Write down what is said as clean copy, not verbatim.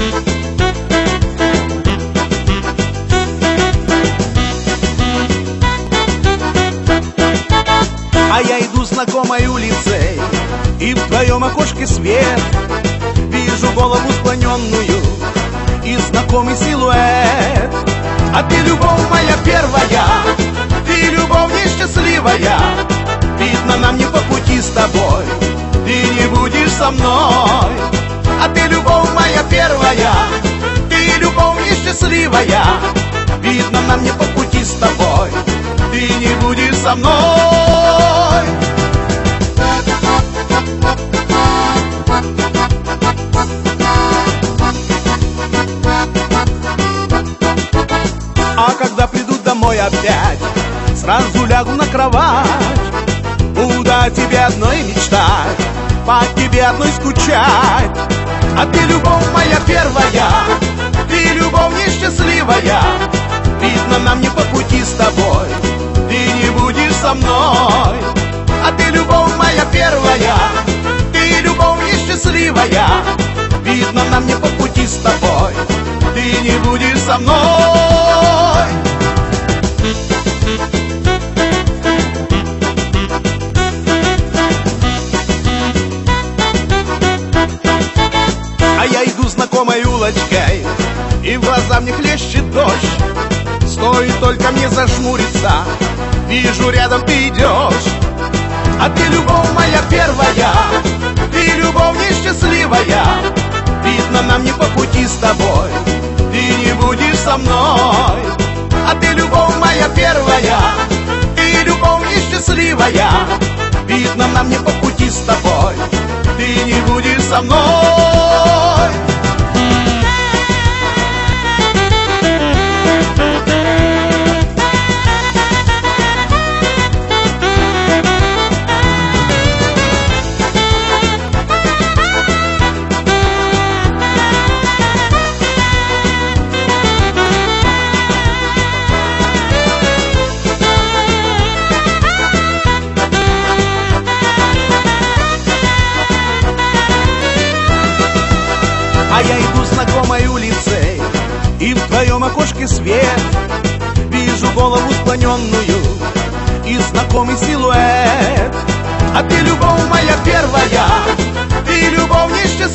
А я иду знакомой улицей, и в твоем окошке свет. Вижу голову склоненную и знакомый силуэт. А ты любовь моя первая, ты любовь несчастливая. Видно, нам не по пути с тобой, ты не будешь со мной. А ты любовь моя первая, ты любовь несчастливая. Видно, нам не по пути с тобой, ты не будешь со мной. А когда приду домой опять, сразу лягу на кровать. Буду о тебе одной мечтать, по тебе одной скучать. А ты любовь моя первая, ты любовь несчастливая. Видно, нам не по пути с тобой, ты не будешь со мной. А ты любовь моя первая, ты любовь несчастливая. Видно, нам не по пути с тобой, ты не будешь со мной. А я иду знакомой улочкой, и в глаза мне хлещет дождь. Стоит только мне зажмуриться, вижу, рядом ты идешь. А ты любовь моя первая, ты любовь несчастливая. Видно, нам не по пути с тобой, ты не будешь со мной. А ты любовь моя первая, ты любовь несчастливая. Видно, нам не по пути с тобой, ты не будешь со мной. А я иду знакомой улицей, и в твоем окошке свет. Вижу голову склоненную и знакомый силуэт. А ты любовь моя первая, ты любовь несчастливая.